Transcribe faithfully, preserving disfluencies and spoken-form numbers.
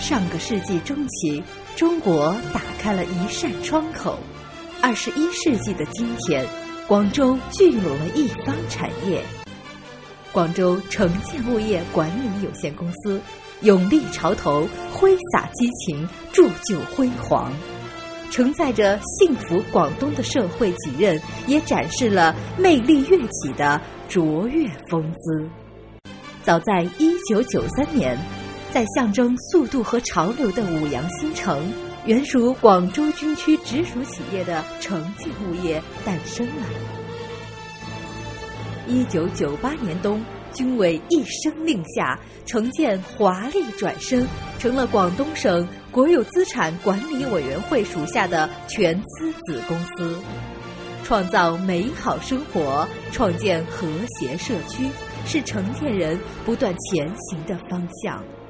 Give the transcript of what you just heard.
上个世纪中期，中国打开了一扇窗口。二十一世纪的今天，广州聚拢了一方产业。广州城建物业管理有限公司勇立潮头，挥洒激情，铸就辉煌，承载着幸福广东的社会己任，也展示了魅力跃起的卓越风姿。早在一九九三年，在象征速度和潮流的五羊新城，原属广州军区直属企业的城建物业诞生了。一九九八年冬，军委一声令下，城建华丽转身，成了广东省国有资产管理委员会属下的全资子公司，创造美好生活，创建和谐社区，是城建人不断前行的方向。